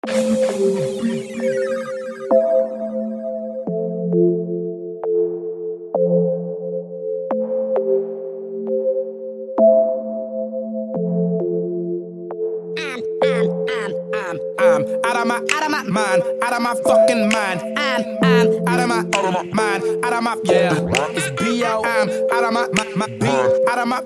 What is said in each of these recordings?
Out of my mind, out of my fucking mind. I'm out of my mind, out of my it's B.O. I'm out of my beat, out of my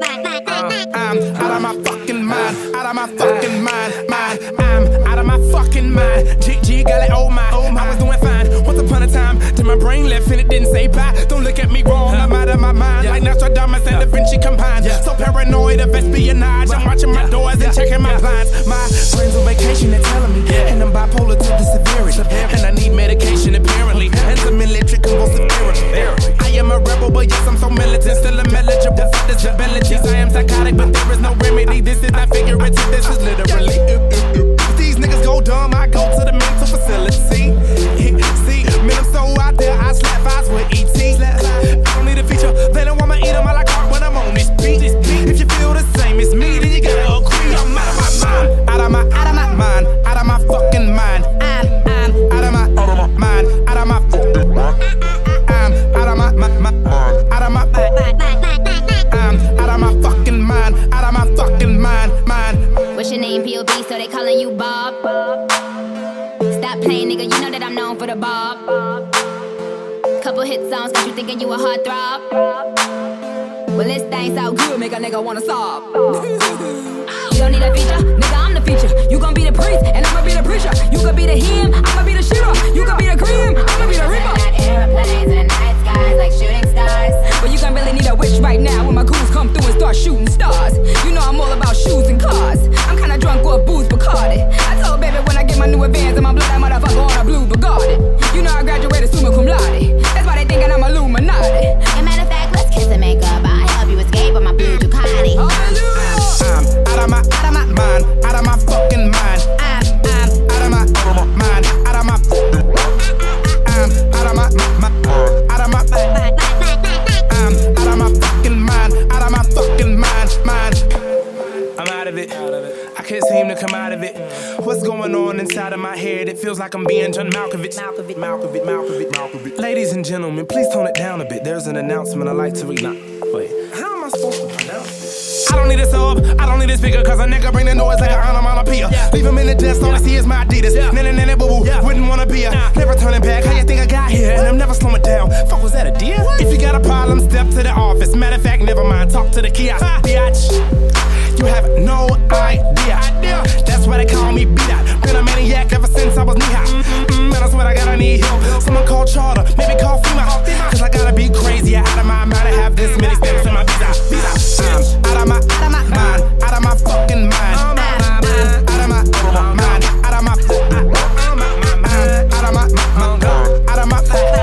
I'm out of my fucking mind, out of my fucking mind. I'm out of my fucking mind. G got it, oh my, I was doing fine. Once upon a time, till my brain left and it didn't say bye. Don't look at me wrong, I'm out of my mind. Like Nostradamus and Da Vinci combined. So paranoid of espionage, I'm watching my doors and checking my blinds. My brain's on vacation, they're telling me, and I'm bipolar to the severity, and I need medication apparently, and some electric convulsive therapy. I am a rebel, but yes, I'm so militant, still I'm eligible for disabilities. I am psychotic, but there is no remedy. This is not figurative, this is literally. If these niggas go dumb, I go to the mental facility. See, man, I'm so out there, I slap eyes with E.T. I don't need a feature, they don't want me eat them, I like art when I'm on this beat. If you feel the same as me, then you gotta agree. I'm out of my mind, out of my mind, out of my fucking mind. I'm out of my mind, out of my fucking mind. I'm out of my out of my I'm out of my fucking mind, out of my fucking mind. What's your name, P.O.B., so they calling you Bob? Stop playing, nigga, you know that I'm known for the Bob. Couple hit songs, got you thinking you a heartthrob. Well, this thing sound good, make a nigga wanna sob. You don't need a feature, nigga, I'm the feature. You gon' be the priest, and I'ma be the preacher. You gon' be the him, I'ma be the shooter. You gon' be the cream, I'ma be the reaper. Airplanes and night skies like shooting stars. But you gon' really need a witch right now when my goons come through and start shooting stars. You know I'm all about shoes and cars. I'm kinda drunk off booze Bacardi. I told baby when I get my new advance, I'ma blow that motherfucker on a blue Bugatti. You know I graduated summa cum laude. That's why they thinking I'm Illuminati. As a matter of fact, let's kiss and make up. I help you escape on my blue Ducati. I'm out of my mind, out of my fucking mind. I'm out of my mind, out of my I'm out of my out of my I'm out of my fucking mind, out of my fucking mind. I'm out of it. I can't seem to come out of it. What's going on inside of my head? It feels like I'm being John Malkovich. Ladies and gentlemen, please tone it down a bit. There's an announcement I'd like to read. Wait, how am I supposed to pronounce it? I don't need a sub, I don't need a speaker, cause a nigga bring the noise like an onomatopoeia. Leave him in the dust, all I see is my Adidas. Nana, boo boo, wouldn't wanna be a. Never turning back, how you think I got here? And I'm never slowing down. Fuck, was that a deal? If you got a problem, step to the office. Matter of fact, never mind, talk to the kiosk, bitch. You have no idea. That's why they call me B-Dot. Been a maniac ever since I was knee-high. Man, I swear I gotta need help. Someone call charter, maybe call FEMA. Cause I gotta be crazy, out of my mind to have this many steps in my visa. I'm out of my mind, out of my fucking mind. I'm out of my mind, out of my out of my out of my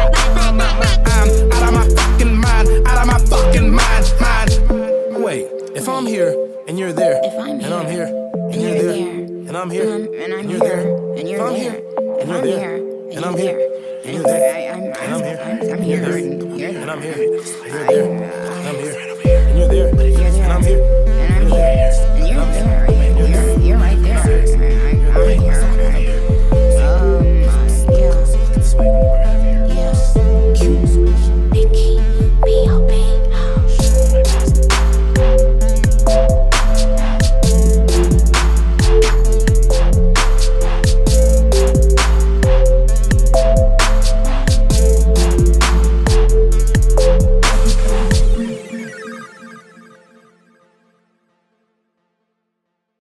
I'm out of my fucking mind, out of my fucking mind. Wait, if I'm here and you're there, and I'm here and you're there, and I'm here and you're there, and you're there, and you're there, and I'm here and you're there, and I'm here and you're there, and I'm here, you're there, and I'm here and you're there, and I'm here and I'm here and you're there.